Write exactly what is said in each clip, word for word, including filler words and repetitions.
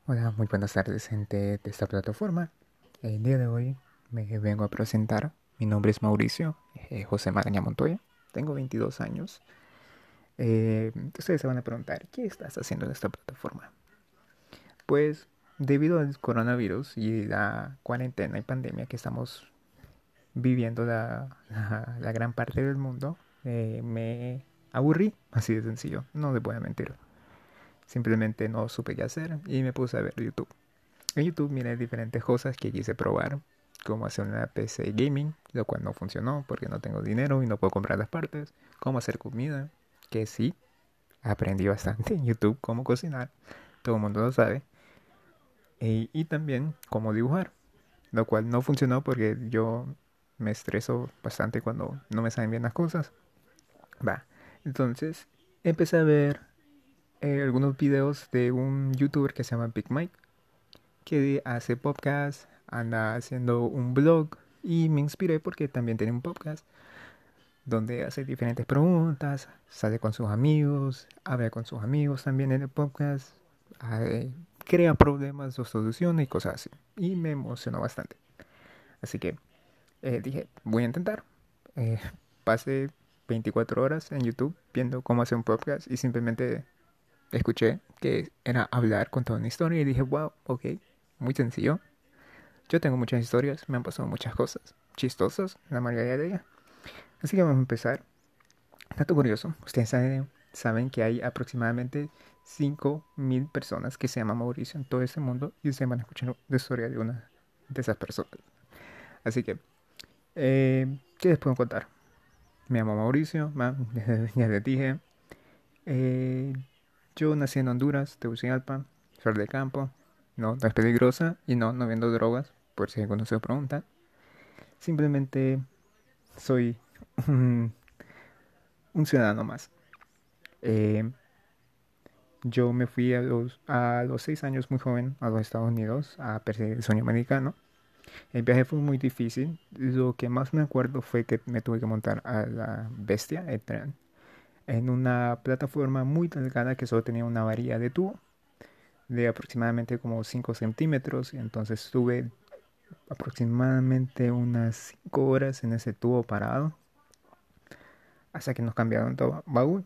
Hola, muy buenas tardes, gente de esta plataforma. El día de hoy me vengo a presentar. Mi nombre es Mauricio eh, José Magaña Montoya. Tengo veintidós años. Eh, ustedes se van a preguntar, ¿qué estás haciendo en esta plataforma? Pues debido al coronavirus y la cuarentena y pandemia que estamos viviendo la, la, la gran parte del mundo, eh, me aburrí, así de sencillo, no les voy a mentir. Simplemente no supe qué hacer y me puse a ver YouTube. En YouTube miré diferentes cosas que quise probar, como hacer una P C gaming, lo cual no funcionó porque no tengo dinero y no puedo comprar las partes, cómo hacer comida, que sí, aprendí bastante en YouTube cómo cocinar, todo el mundo lo sabe, y, y también cómo dibujar, lo cual no funcionó porque yo me estreso bastante cuando no me salen bien las cosas. Va, entonces empecé a ver eh, algunos videos de un youtuber que se llama Big Mike, que hace podcast, anda haciendo un blog y me inspiré porque también tiene un podcast donde hace diferentes preguntas, sale con sus amigos, habla con sus amigos también en el podcast, eh, crea problemas o soluciona y cosas así. Y me emocionó bastante. Así que eh, dije, voy a intentar. Eh, pasé veinticuatro horas en YouTube viendo cómo hacer un podcast y simplemente escuché que era hablar con toda una historia y dije, wow, ok, muy sencillo. Yo tengo muchas historias, me han pasado muchas cosas chistosas, la mayoría de ellas. Así que vamos a empezar. Dato curioso, ustedes saben, saben que hay aproximadamente cinco mil personas que se llaman Mauricio en todo este mundo y ustedes van a escuchar la historia de una de esas personas. Así que, eh, ¿qué les puedo contar? Me llamo Mauricio, ma, ya les dije. Eh, yo nací en Honduras, Tegucigalpa, soy de campo. No, no es peligrosa y no, no vendo drogas, por si alguno se pregunta. Simplemente soy un, un ciudadano más. Eh, yo me fui a los, a los seis años muy joven a los Estados Unidos a perseguir el sueño americano. El viaje fue muy difícil. Lo que más me acuerdo fue que me tuve que montar a la bestia, el tren, en una plataforma muy delgada que solo tenía una varilla de tubo de aproximadamente como cinco centímetros. Entonces estuve aproximadamente unas cinco horas en ese tubo parado hasta que nos cambiaron todo baúl.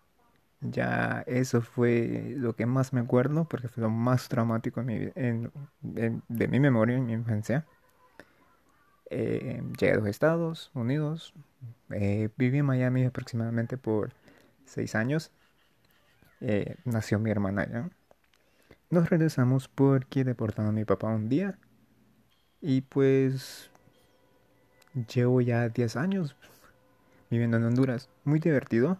Ya eso fue lo que más me acuerdo porque fue lo más traumático en mi vi- en- en- de mi memoria en mi infancia. Eh, llegué a los Estados Unidos, eh, viví en Miami aproximadamente por seis años. Eh, nació mi hermana allá. Nos regresamos porque deportaron a mi papá un día y pues llevo ya diez años viviendo en Honduras. Muy divertido.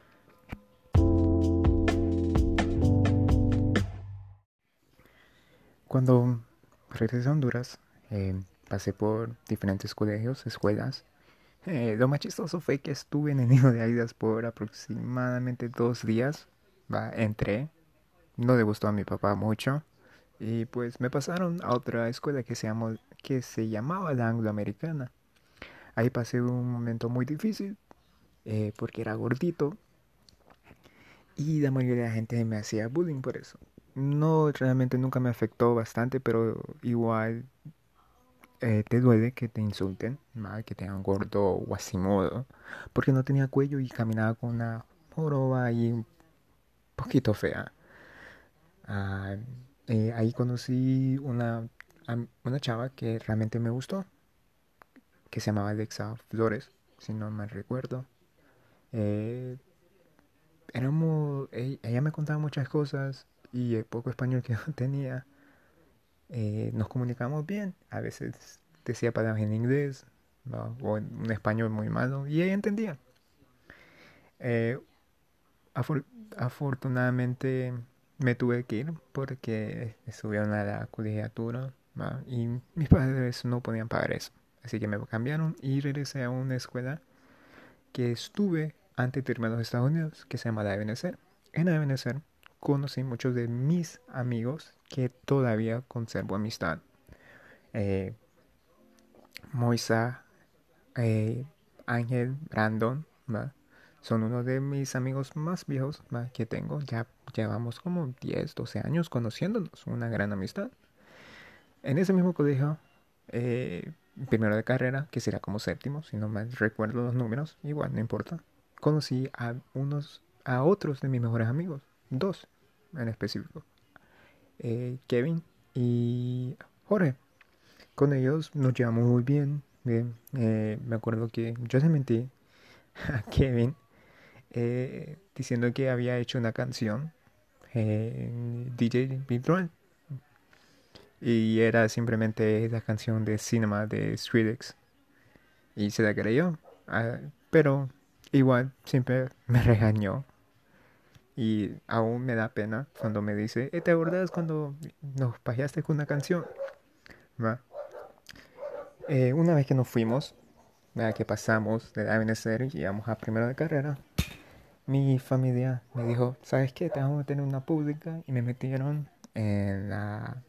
Cuando regresé a Honduras, eh, pasé por diferentes colegios, escuelas. Eh, lo más chistoso fue que estuve en el nido de Águilas por aproximadamente dos días. Va, entré, no le gustó a mi papá mucho. Y pues me pasaron a otra escuela que se llamó, que se llamaba la Angloamericana. Ahí pasé un momento muy difícil eh, porque era gordito y la mayoría de la gente me hacía bullying por eso. No, realmente nunca me afectó bastante, pero igual eh, te duele que te insulten, ¿va? Que te hagan gordo o así modo, porque no tenía cuello y caminaba con una joroba ahí un poquito fea. Ah, eh, ahí conocí una, am- una chava que realmente me gustó, que se llamaba Alexa Flores, si no mal recuerdo. Eh, éramos, e- ella me contaba muchas cosas y el poco español que yo tenía, eh, nos comunicamos bien. A veces decía palabras en inglés, ¿no? O en un español muy malo y ella entendía. Eh, afor- Afortunadamente me tuve que ir porque subieron a la colegiatura, ¿va? Y mis padres no podían pagar eso. Así que me cambiaron y regresé a una escuela que estuve antes de irme a los Estados Unidos, que se llama la Ebenezer. En la Ebenezer conocí muchos de mis amigos que todavía conservo amistad. Eh, Moisa, eh, Ángel, Brandon, ¿va? Son uno de mis amigos más viejos más que tengo. Ya llevamos como diez doce años conociéndonos, una gran amistad. En ese mismo colegio, eh, primero de carrera, que será como séptimo, si no mal recuerdo los números, igual no importa. Conocí a unos, a otros de mis mejores amigos, dos en específico, eh, Kevin y Jorge. Con ellos nos llevamos muy bien. Bien, eh, me acuerdo que yo le mentí a Kevin eh, diciendo que había hecho una canción, eh, D J Big Drone, y era simplemente la canción de Cinema de Skrillex. Y se la creyó. Ah, pero igual siempre me regañó. Y aún me da pena cuando me dice, "Eh, ¿te acuerdas cuando nos pajeaste con una canción?" ¿Va? Eh, una vez que nos fuimos, ¿verdad? Que pasamos de Ebenezer y llegamos a primero de carrera, mi familia me dijo, ¿sabes qué? Te vamos a meter en una pública. Y me metieron en la...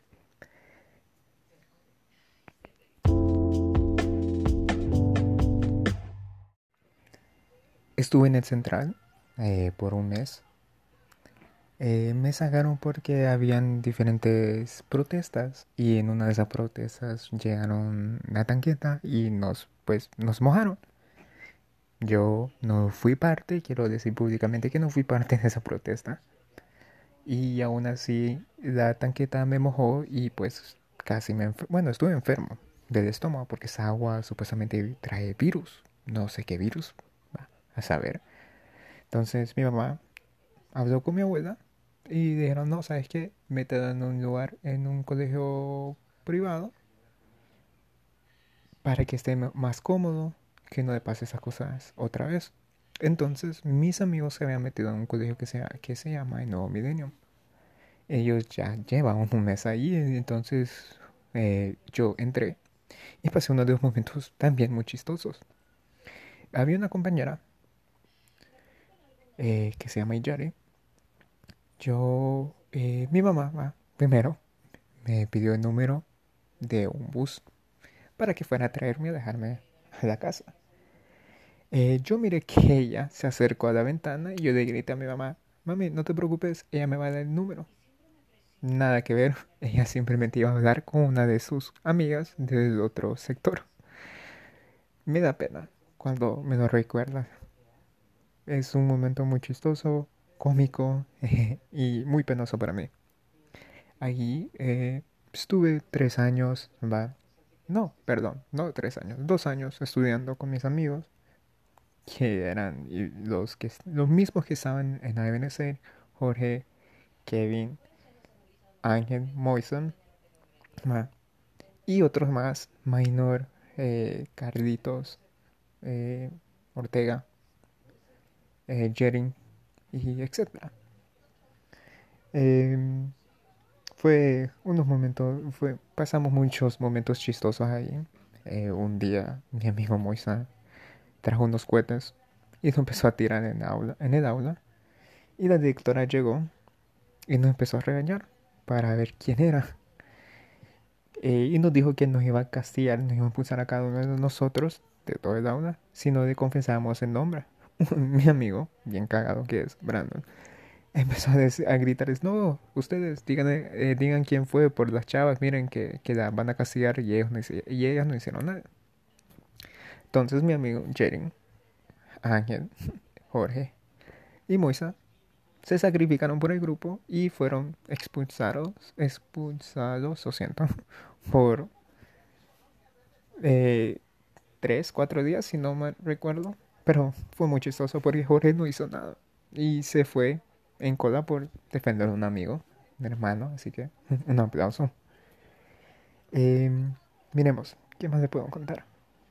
Estuve en el Central eh, por un mes. Eh, me sacaron porque habían diferentes protestas y en una de esas protestas llegaron la tanqueta y nos, pues, nos mojaron. Yo no fui parte, quiero decir públicamente que no fui parte de esa protesta. Y aún así la tanqueta me mojó y pues casi me enfer- bueno, estuve enfermo del estómago porque esa agua supuestamente trae virus. No sé qué virus, va a saber. Entonces mi mamá habló con mi abuela y dijeron, no, ¿sabes qué? Métela en un lugar, en un colegio privado para que esté más cómodo, que no le pase esas cosas otra vez. Entonces mis amigos se habían metido en un colegio que se, que se llama el Nuevo Milenio. Ellos ya llevan un mes ahí, entonces eh, yo entré y pasé uno de los momentos también muy chistosos. Había una compañera eh, que se llama Iyari. Yo, eh, mi mamá, va, primero, me pidió el número de un bus para que fuera a traerme a dejarme a la casa. Eh, yo miré que ella se acercó a la ventana y yo le grité a mi mamá, mami, no te preocupes, ella me va a dar el número. Nada que ver, ella simplemente iba a hablar con una de sus amigas del otro sector. Me da pena cuando me lo recuerda. Es un momento muy chistoso, cómico y muy penoso para mí. Allí eh, estuve tres años, va. No, perdón, no tres años, dos años estudiando con mis amigos, que eran y los, que, los mismos que estaban en A B N C, Jorge, Kevin, Ángel, Moison, va, y otros más, Minor, eh, Carlitos, eh, Ortega, eh, Jering, y etcétera. Em, fue unos momentos, fue, pasamos muchos momentos chistosos ahí. Eh, un día mi amigo Moisa trajo unos cohetes y nos empezó a tirar en el aula, en el aula. Y la directora llegó y nos empezó a regañar para ver quién era. Eh, y nos dijo que nos iba a castigar, nos iba a expulsar a cada uno de nosotros, de todo el aula, si no le confesábamos el nombre. Mi amigo, bien cagado que es, Brandon, empezó a, dec- a gritarles, no, ustedes digan, eh, digan quién fue por las chavas, miren que, que la van a castigar y ellos no, hici- y ellas no hicieron nada. Entonces mi amigo Jeren, Ángel, Jorge y Moisa se sacrificaron por el grupo y fueron expulsados, expulsados, lo siento, por eh, tres, cuatro días, si no me recuerdo. Pero fue muy chistoso porque Jorge no hizo nada y se fue en cola por defender a un amigo, un hermano, así que un aplauso. Em, miremos, ¿qué más le puedo contar?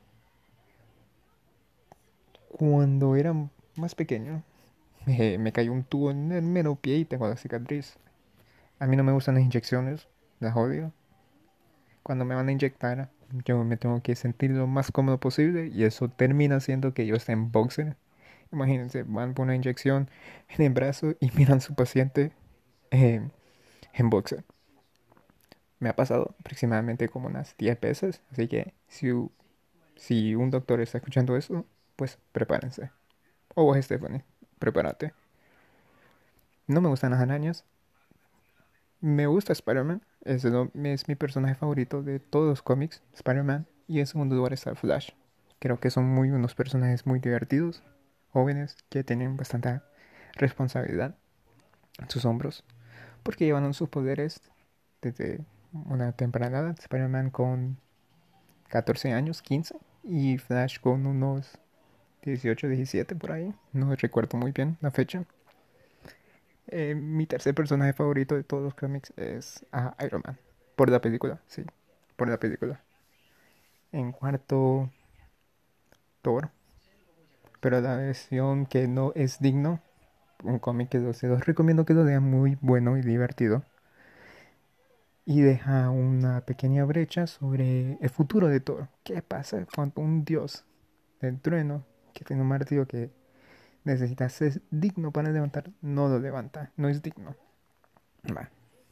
Cuando era más pequeño, me, me cayó un tubo en el mero pie y tengo la cicatriz. A mí no me gustan las inyecciones, las odio. Cuando me van a inyectar, yo me tengo que sentir lo más cómodo posible y eso termina siendo que yo esté en boxer. Imagínense, van por una inyección en el brazo y miran a su paciente eh, en boxer. Me ha pasado aproximadamente como unas diez veces, así que si, u- si un doctor está escuchando eso, pues prepárense. O vos, Stephanie, prepárate. No me gustan las arañas. Me gusta Spider-Man. Es, lo- es mi personaje favorito de todos los cómics, Spider-Man. Y en segundo lugar está Flash. Creo que son muy unos personajes muy divertidos, jóvenes, que tienen bastante responsabilidad en sus hombros. Porque llevan sus poderes desde una temprana edad. Spider-Man con catorce años, quince. Y Flash con unos dieciocho, diecisiete por ahí. No recuerdo muy bien la fecha. Eh, mi tercer personaje favorito de todos los cómics es ah, Iron Man. Por la película, sí. Por la película. En cuarto, Thor. Pero la versión que no es digno. Un cómic que los, se los recomiendo que lo lean, muy bueno y divertido. Y deja una pequeña brecha sobre el futuro de Thor. ¿Qué pasa cuando un dios del trueno, que tiene un martillo que necesita ser digno para levantar, no lo levanta? No es digno. Va.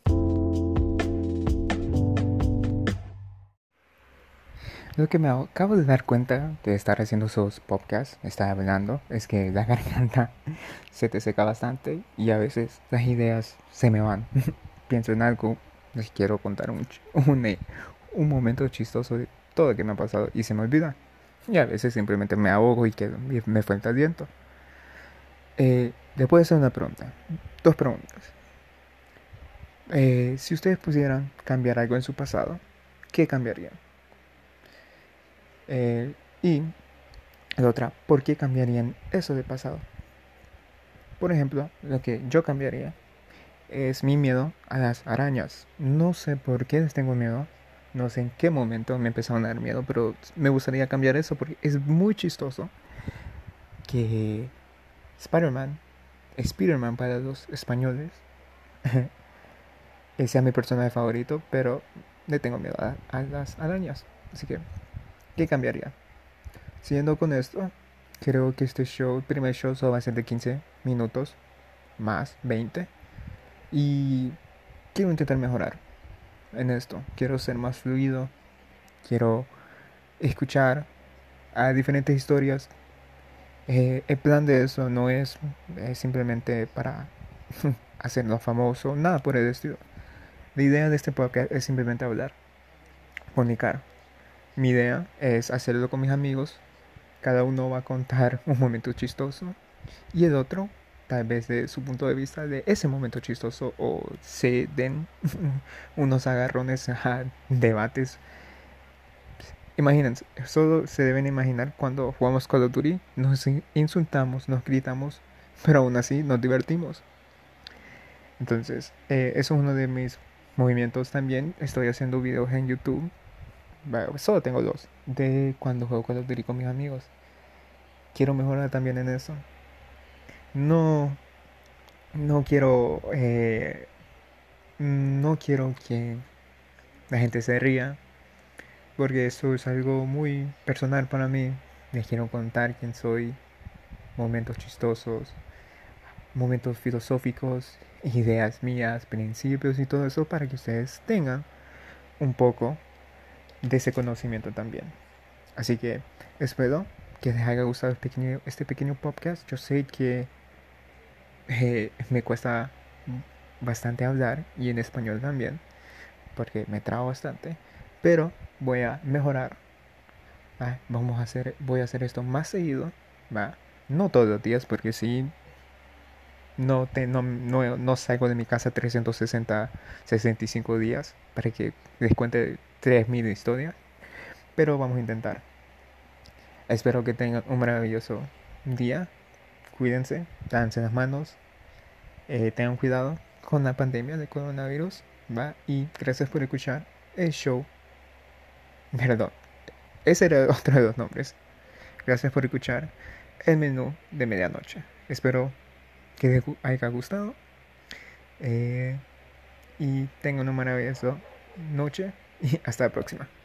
Lo que me acabo de dar cuenta de estar haciendo esos podcasts, estar hablando, es que la garganta se te seca bastante y a veces las ideas se me van. Pienso en algo, les quiero contar un, ch- un, eh, un momento chistoso de todo lo que me ha pasado y se me olvida. Y a veces simplemente me ahogo y, quedo, y me falta aliento. Eh, le puedo hacer una pregunta, dos preguntas. Eh, si ustedes pudieran cambiar algo en su pasado, ¿qué cambiarían? Eh, y la otra, ¿por qué cambiarían eso de pasado? Por ejemplo, lo que yo cambiaría es mi miedo a las arañas. No sé por qué les tengo miedo. No sé en qué momento me empezaron a dar miedo, pero me gustaría cambiar eso porque es muy chistoso que Spider-Man, Spider-Man para los españoles, sea mi personaje favorito, pero le tengo miedo a, a las arañas. Así que, ¿qué cambiaría? Siguiendo con esto, creo que este show, el primer show, solo va a ser de quince minutos, más veinte. Y quiero intentar mejorar en esto. Quiero ser más fluido. Quiero escuchar a diferentes historias. Eh, el plan de eso no es, es simplemente para hacerlo famoso, nada por el estilo. La idea de este podcast es simplemente hablar, comunicar. Mi idea es hacerlo con mis amigos. Cada uno va a contar un momento chistoso y el otro tal vez de su punto de vista de ese momento chistoso o se den unos agarrones a debates. Imagínense, solo se deben imaginar cuando jugamos Call of Duty, nos insultamos, nos gritamos, pero aún así nos divertimos. Entonces, eh, eso es uno de mis movimientos también. Estoy haciendo videos en YouTube, bueno, solo tengo dos, de cuando juego Call of Duty con mis amigos. Quiero mejorar también en eso. No, no quiero, eh, no quiero que la gente se ría, porque eso es algo muy personal para mí. Les quiero contar quién soy, momentos chistosos, momentos filosóficos, ideas mías, principios y todo eso para que ustedes tengan un poco de ese conocimiento también. Así que espero que les haya gustado este pequeño, este pequeño podcast. Yo sé que eh, me cuesta bastante hablar y en español también, porque me trabo bastante, pero voy a mejorar. ¿Va? Vamos a hacer, voy a hacer esto más seguido, ¿va? No todos los días, porque si no, te, no, no, no salgo de mi casa trescientos sesenta, sesenta y cinco días para que les cuente tres mil historias, pero vamos a intentar. Espero que tengan un maravilloso día. Cuídense, lávense las manos, eh, tengan cuidado con la pandemia de coronavirus, ¿va? Y gracias por escuchar el show. Perdón, ese era otro de los nombres. Gracias por escuchar el menú de medianoche. Espero que les haya gustado eh, y tengan una maravillosa noche y hasta la próxima.